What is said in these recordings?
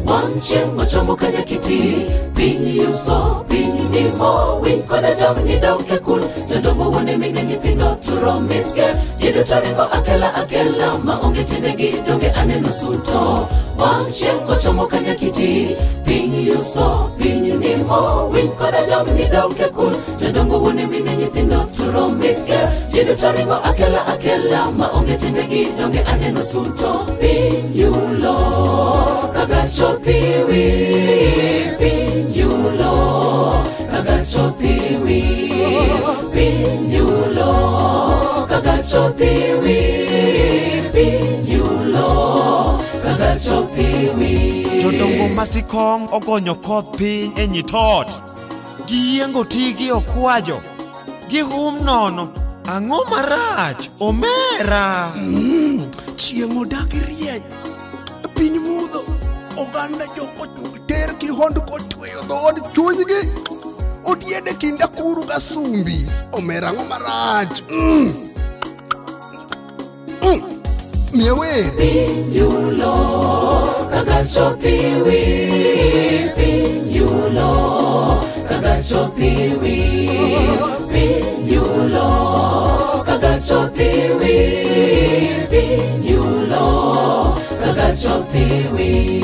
Wancheng ochomo kanya kiti Piny yuso, piny nimo Win koda jamni dauke kul Jodongo wone mine nyithindo turo mitke Yedo taringo akela Maonge tindegi donge aneno suto Wancheng ochomo kanya kiti Piny yuso, piny nimo Win koda jamni dauke kul Jodongo wone mine nyithindo turo mitke Yedo taringo akela Maonge tindegi donge aneno suto Piny yulo Kagachotiwi Pinyulo Kagachotiwi Pinyulo Kagachotiwi Pinyulo Kagachotiwi Jodongo masikong ogonyo koth piny e nyitot Giyengo tigi okwajo Gihum nono Ang'o marach omera Chieng' odagi rieny Piny mudho Oganda joko chung ter ki hond kotweyo dhod chunygi Otiende kinda kuru gasumbi Omera ang'o marach Miewer Pinyulo Kagachotiwi Pinyulo Kagachotiwi Pinyulo Kagachotiwi Pinyulo Kagachotiwi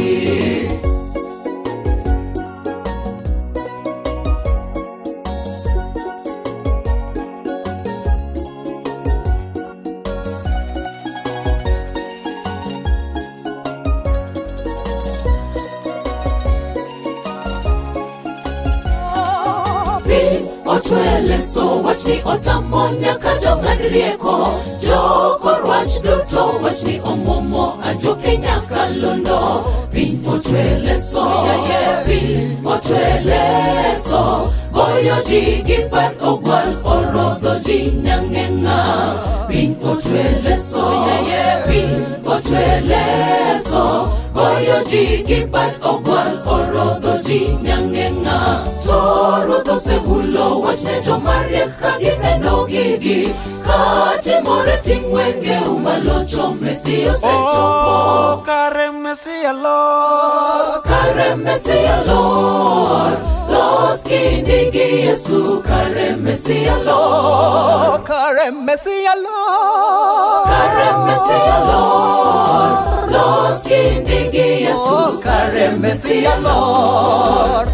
Otwele so wachni otamonya kajong'ad rieko Joko rwach duto wachni omuomo ajoke nyaka londo Piny otwele so, piny otwele so Goyo ji gi par ogwal orodho ji nyang'eng'a Piny otwele so, piny otwele so Goyo ji gi par ogwal orodho ji nyang'eng'a Toro to segulo wachne jomariek kagineno gigi Katimore ting'wenge umalocho Mesia osechopo Kare Mesia Lord Kare Mesia Lord Los kindi gi Yesu Kare Mesia Lord Kare Mesia Lord Kare Mesia Lord Los kindi gi Yesu Kare Mesia Lord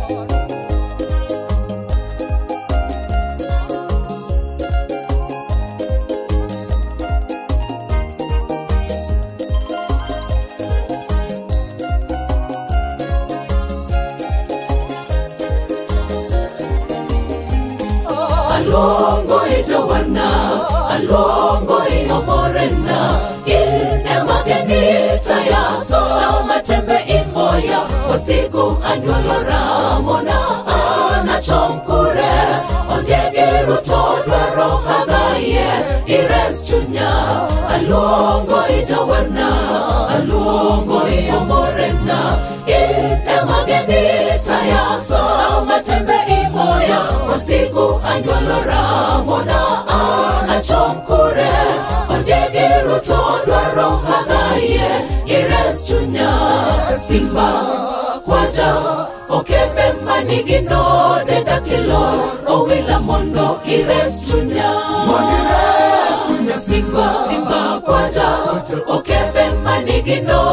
Alongo ijawana, alongo iomorena Ema genita ya Sama tembe imoya Wasigu anyolora Mona anachomkure Ondiegi rutodwa roha gaye Ires chunya Alongo ijawana, alongo iomorena Ema genita ya Sama tembe imoya Wasigu anyolora Mona anachomkure Ondiegi rutodwa roha gaye Ires chunya Simba kwaja Okebe manigi node dakilo Owila mondo ires chunya Simba kwaja Okebe manigi node